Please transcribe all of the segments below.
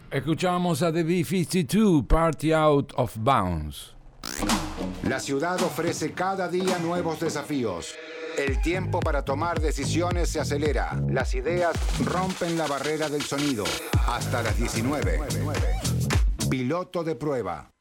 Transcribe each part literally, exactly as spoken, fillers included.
Escuchamos a The B cincuenta y dos, Party Out of Bounds. La ciudad ofrece cada día nuevos desafíos. El tiempo para tomar decisiones se acelera. Las ideas rompen la barrera del sonido. Hasta las diecinueve. Piloto de prueba.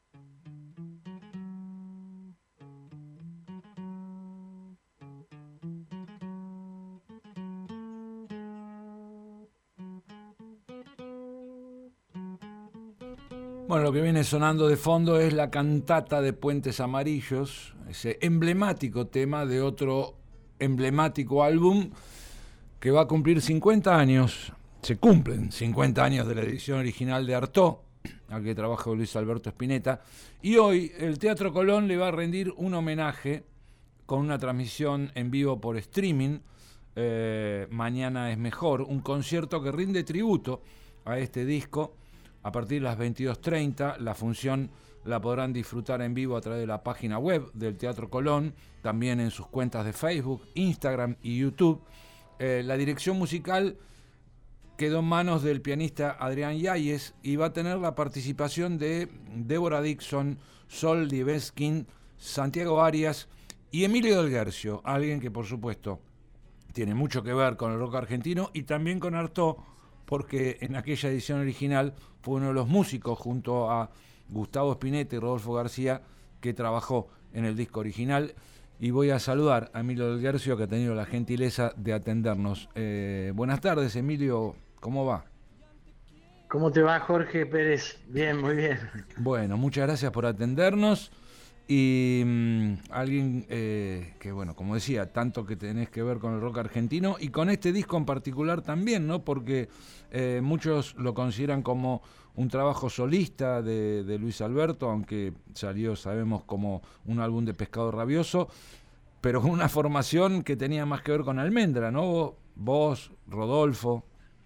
Bueno, lo que viene sonando de fondo es la cantata de Puentes Amarillos, ese emblemático tema de otro emblemático álbum que va a cumplir cincuenta años. Se cumplen cincuenta años de la edición original de Artaud, al que trabajó Luis Alberto Spinetta, y hoy el Teatro Colón le va a rendir un homenaje con una transmisión en vivo por streaming. eh, Mañana es mejor, un concierto que rinde tributo a este disco. A partir de las veintidós treinta, la función la podrán disfrutar en vivo a través de la página web del Teatro Colón, también en sus cuentas de Facebook, Instagram y YouTube. Eh, la dirección musical quedó en manos del pianista Adrián Yáñez y va a tener la participación de Débora Dixon, Sol Libeskind, Santiago Arias y Emilio del Guercio, alguien que por supuesto tiene mucho que ver con el rock argentino y también con Artaud, porque en aquella edición original fue uno de los músicos junto a Gustavo Spinetta y Rodolfo García que trabajó en el disco original. Y voy a saludar a Emilio del Guercio, que ha tenido la gentileza de atendernos. Eh, buenas tardes, Emilio, ¿cómo va? ¿Cómo te va, Jorge Pérez? Bien, muy bien. Bueno, muchas gracias por atendernos. Y mmm, alguien eh, que, bueno, como decía, tanto que tenés que ver con el rock argentino y con este disco en particular también, ¿no? Porque eh, muchos lo consideran como un trabajo solista de, de Luis Alberto, aunque salió, sabemos, como un álbum de Pescado Rabioso, pero con una formación que tenía más que ver con Almendra, ¿no? Vos, Rodolfo.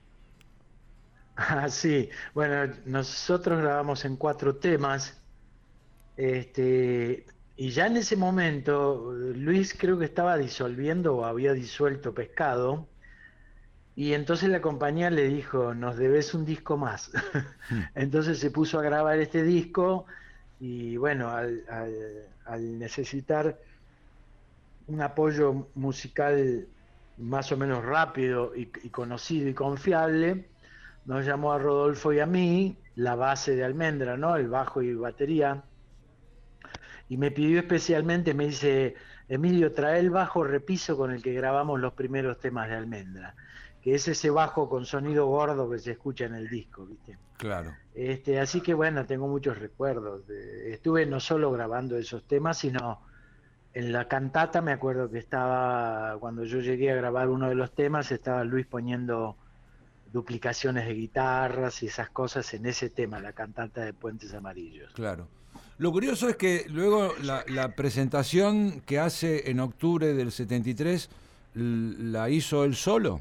Ah, sí. Bueno, nosotros grabamos en cuatro temas. Este, y ya en ese momento, Luis creo que estaba disolviendo o había disuelto Pescado, y entonces la compañía le dijo, nos debes un disco más. Entonces se puso a grabar este disco, y bueno, al, al, al necesitar un apoyo musical más o menos rápido y, y conocido y confiable, nos llamó a Rodolfo y a mí, la base de Almendra, ¿no? El bajo y batería. Y me pidió especialmente, me dice, Emilio, trae el bajo repiso con el que grabamos los primeros temas de Almendra, que es ese bajo con sonido gordo que se escucha en el disco, ¿viste? Claro. Este, así que bueno, tengo muchos recuerdos. De, estuve no solo grabando esos temas, sino en la cantata. Me acuerdo que estaba, cuando yo llegué a grabar uno de los temas, estaba Luis poniendo duplicaciones de guitarras y esas cosas en ese tema, la cantata de Puentes Amarillos. Claro. Lo curioso es que luego la, la presentación que hace en octubre del setenta y tres la hizo él solo.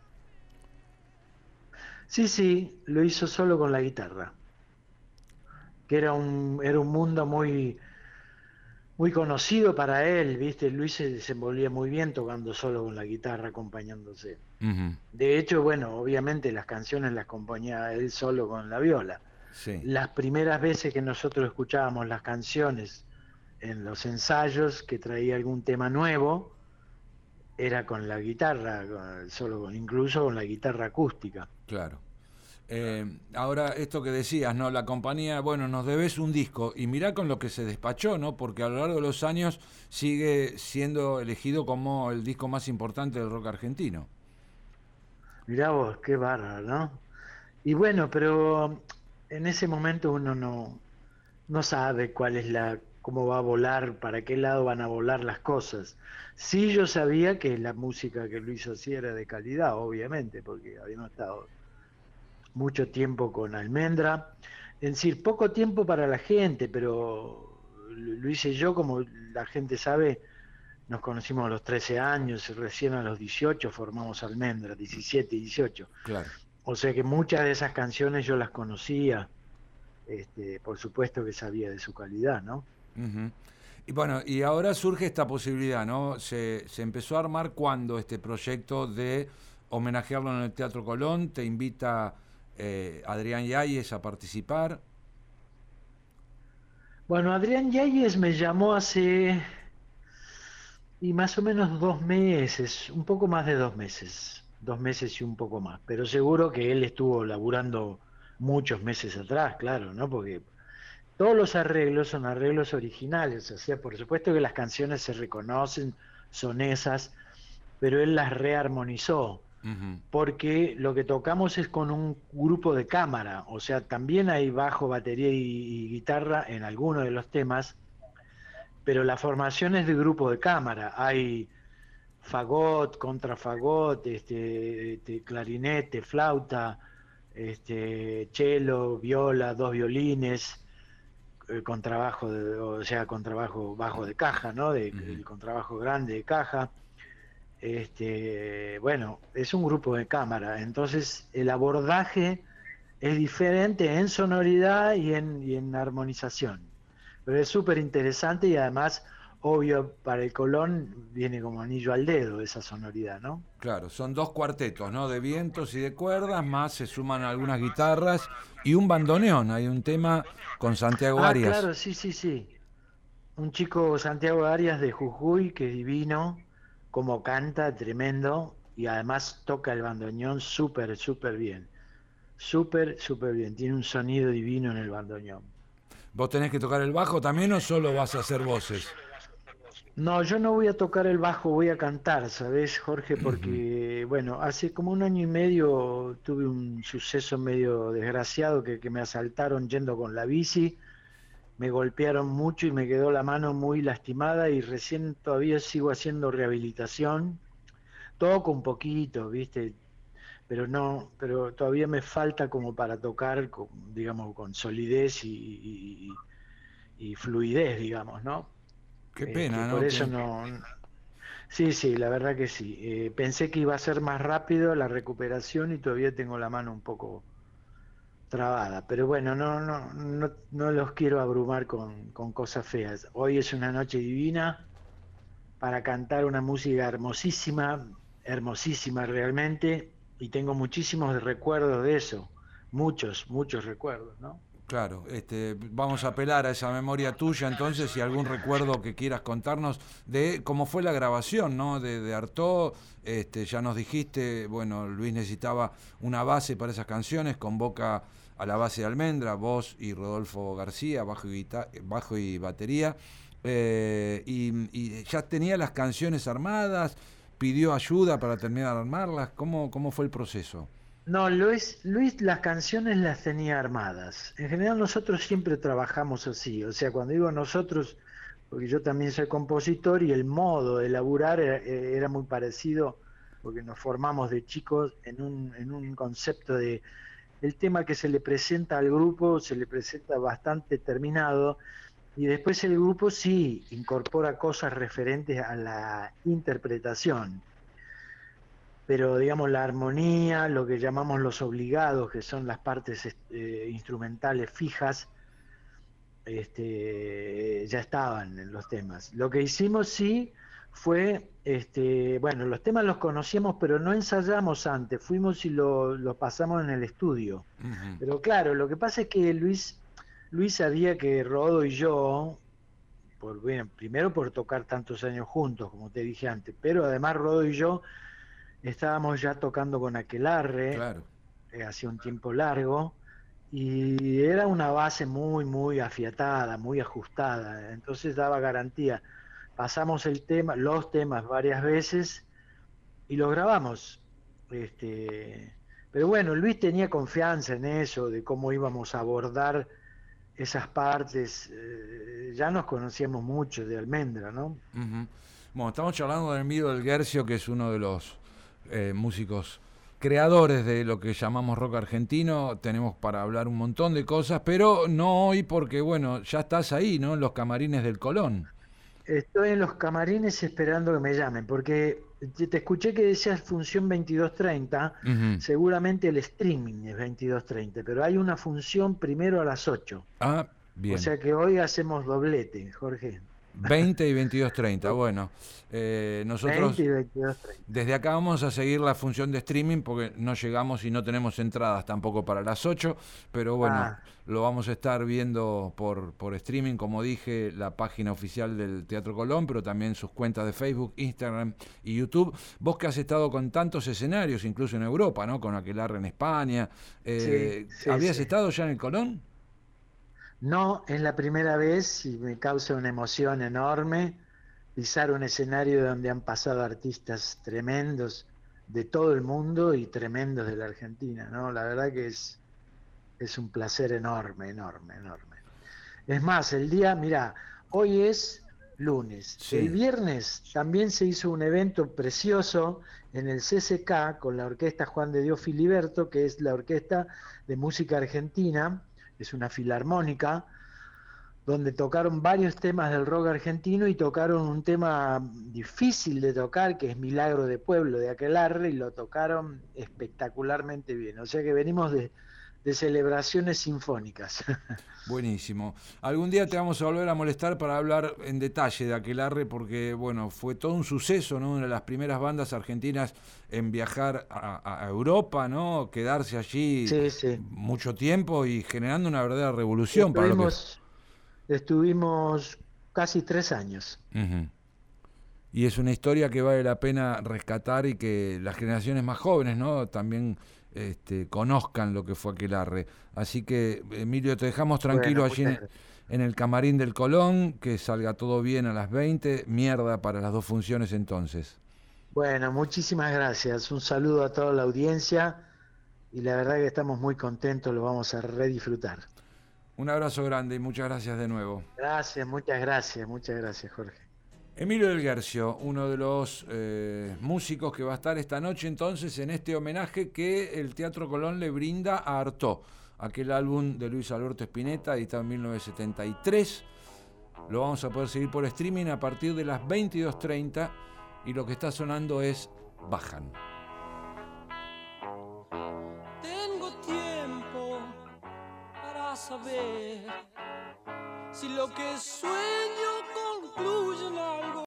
Sí, sí, lo hizo solo con la guitarra, que era un, era un mundo muy, muy conocido para él, ¿viste? Luis se desenvolvía muy bien tocando solo con la guitarra, acompañándose. Uh-huh. De hecho, bueno, obviamente las canciones las componía él solo con la viola. Sí. Las primeras veces que nosotros escuchábamos las canciones en los ensayos, que traía algún tema nuevo, era con la guitarra, con, solo con, incluso con la guitarra acústica. Claro. Eh, ahora, esto que decías, ¿no? La compañía, bueno, nos debes un disco, y mirá con lo que se despachó, ¿no? Porque a lo largo de los años sigue siendo elegido como el disco más importante del rock argentino. Mirá vos, qué bárbaro, ¿no? Y bueno, pero en ese momento uno no, no sabe cuál es la, cómo va a volar, para qué lado van a volar las cosas. Sí, yo sabía que la música que Luis hacía era de calidad, obviamente, porque habíamos estado mucho tiempo con Almendra, es decir, poco tiempo para la gente, pero Luis y yo, como la gente sabe, nos conocimos a los trece años, recién a los dieciocho formamos Almendra, diecisiete y dieciocho. Claro. O sea que muchas de esas canciones yo las conocía, este, por supuesto que sabía de su calidad, ¿no? Uh-huh. Y bueno, y ahora surge esta posibilidad, ¿no? Se, se empezó a armar cuando este proyecto de homenajearlo en el Teatro Colón, te invita eh, Adrián Yáñez a participar? Bueno, Adrián Yáñez me llamó hace y más o menos dos meses, un poco más de dos meses, dos meses y un poco más, pero seguro que él estuvo laburando muchos meses atrás, claro, ¿no? Porque todos los arreglos son arreglos originales, o sea, por supuesto que las canciones se reconocen, son esas, pero él las rearmonizó, Uh-huh. porque lo que tocamos es con un grupo de cámara, o sea, también hay bajo, batería y, y guitarra en algunos de los temas, pero la formación es de grupo de cámara, hay fagot, contrafagot, este, este, clarinete, flauta, este, cello, viola, dos violines, el contrabajo, de, o sea, contrabajo bajo de caja, ¿no? De, Uh-huh. el contrabajo grande de caja. Este, bueno, es un grupo de cámara, entonces el abordaje es diferente en sonoridad y en, y en armonización. Pero es súper interesante y además, obvio, para el Colón viene como anillo al dedo esa sonoridad, ¿no? Claro, son dos cuartetos, ¿no? De vientos y de cuerdas, más se suman algunas guitarras y un bandoneón. Hay un tema con Santiago Ah, Arias. claro, sí, sí, sí. Un chico, Santiago Arias de Jujuy, que es divino, como canta, tremendo, y además toca el bandoneón súper, súper bien. Súper, súper bien. Tiene un sonido divino en el bandoneón. ¿Vos tenés que tocar el bajo también o solo vas a hacer voces? No, yo no voy a tocar el bajo, voy a cantar, ¿sabes, Jorge? Ujú. Porque, bueno, hace como un año y medio tuve un suceso medio desgraciado que, que me asaltaron yendo con la bici, me golpearon mucho y me quedó la mano muy lastimada y recién todavía sigo haciendo rehabilitación. Toco un poquito, ¿viste? Pero no, pero todavía me falta como para tocar, con, digamos, con solidez y, y- y fluidez, digamos, ¿no? Qué Este, pena, por ¿no? eso Que... no. Sí, sí, la verdad que sí. Eh, pensé que iba a ser más rápido la recuperación y todavía tengo la mano un poco trabada. Pero bueno, no, no, no, no los quiero abrumar con, con cosas feas. Hoy es una noche divina para cantar una música hermosísima, hermosísima realmente, y tengo muchísimos recuerdos de eso. Muchos, muchos recuerdos, ¿no? Claro, este, vamos a apelar a esa memoria tuya entonces y algún recuerdo que quieras contarnos de cómo fue la grabación, ¿no? De, de Artaud, este, ya nos dijiste, bueno, Luis necesitaba una base para esas canciones, convoca a la base de Almendra, vos y Rodolfo García, bajo y, guita- bajo y batería, eh, y, y ya tenía las canciones armadas, pidió ayuda para terminar de armarlas, ¿cómo, cómo fue el proceso? No, Luis, Luis las canciones las tenía armadas. En general nosotros siempre trabajamos así, o sea, cuando digo nosotros, porque yo también soy compositor y el modo de laburar era, era muy parecido, porque nos formamos de chicos en un, en un concepto de el tema que se le presenta al grupo, se le presenta bastante terminado, y después el grupo sí incorpora cosas referentes a la interpretación, pero digamos la armonía, lo que llamamos los obligados, que son las partes eh, instrumentales fijas, este, ya estaban en los temas. Lo que hicimos sí fue, este, bueno, los temas los conocíamos, pero no ensayamos antes, fuimos y lo, lo pasamos en el estudio. Ujú. Pero claro, lo que pasa es que Luis, Luis sabía que Rodo y yo, por, bueno, primero por tocar tantos años juntos, como te dije antes, pero además Rodo y yo estábamos ya tocando con Aquelarre Claro. eh, hacía un tiempo largo y era una base muy, muy afiatada, muy ajustada, entonces daba garantía. Pasamos el tema, los temas varias veces y los grabamos. Este, pero bueno, Luis tenía confianza en eso, de cómo íbamos a abordar esas partes. Eh, ya nos conocíamos mucho de Almendra, ¿no? Ujú. Bueno, estamos charlando de Emilio del Guercio, que es uno de los eh, músicos creadores de lo que llamamos rock argentino. Tenemos para hablar un montón de cosas, pero no hoy porque, bueno, ya estás ahí, ¿no? En los camarines del Colón. Estoy en los camarines esperando que me llamen, porque te te escuché que decías función veintidós treinta, Ujú. seguramente el streaming es veintidós treinta, pero hay una función primero a las ocho. Ah, O bien. sea que hoy hacemos doblete, Jorge. veinte y veintidós treinta, bueno. Eh, nosotros veinte y veintidós treinta. Desde acá vamos a seguir la función de streaming porque no llegamos y no tenemos entradas tampoco para las ocho, pero bueno, Ah. lo vamos a estar viendo por, por streaming, como dije, la página oficial del Teatro Colón, pero también sus cuentas de Facebook, Instagram y YouTube. Vos que has estado con tantos escenarios, incluso en Europa, ¿no? Con Aquelarre en España. Eh, Sí, sí, ¿Habías sí. estado ya en el Colón? No, es la primera vez y me causa una emoción enorme pisar un escenario donde han pasado artistas tremendos de todo el mundo y tremendos de la Argentina, ¿no? La verdad que es, es un placer enorme, enorme, enorme. Es más, el día, mira, hoy es lunes. Sí. El viernes también se hizo un evento precioso en el C C K con la orquesta Juan de Dios Filiberto, que es la orquesta de música argentina, es una filarmónica, donde tocaron varios temas del rock argentino y tocaron un tema difícil de tocar, que es Milagro de Pueblo de Aquelarre, y lo tocaron espectacularmente bien. O sea que venimos de, de celebraciones sinfónicas. Buenísimo. Algún día te vamos a volver a molestar para hablar en detalle de Aquelarre porque, bueno, fue todo un suceso, ¿no? Una de las primeras bandas argentinas en viajar a, a Europa, ¿no? Quedarse allí Sí, sí. mucho tiempo y generando una verdadera revolución para lo que... Estuvimos, estuvimos casi tres años. Uh-huh. Y es una historia que vale la pena rescatar y que las generaciones más jóvenes, ¿no? También este, conozcan lo que fue Aquelarre. Así que, Emilio, te dejamos tranquilo Bueno, allí en, en el camarín del Colón, que salga todo bien a las veinte. Mierda para las dos funciones entonces. Bueno, muchísimas gracias. Un saludo a toda la audiencia y la verdad que estamos muy contentos, lo vamos a redisfrutar. Un abrazo grande y muchas gracias de nuevo. Gracias, muchas gracias, muchas gracias, Jorge. Emilio del Guercio, uno de los eh, músicos que va a estar esta noche entonces en este homenaje que el Teatro Colón le brinda a Artaud, aquel álbum de Luis Alberto Spinetta editado en mil novecientos setenta y tres. Lo vamos a poder seguir por streaming a partir de las veintidós treinta y lo que está sonando es Bajan. Tengo tiempo para saber si lo que sueño concluye en algo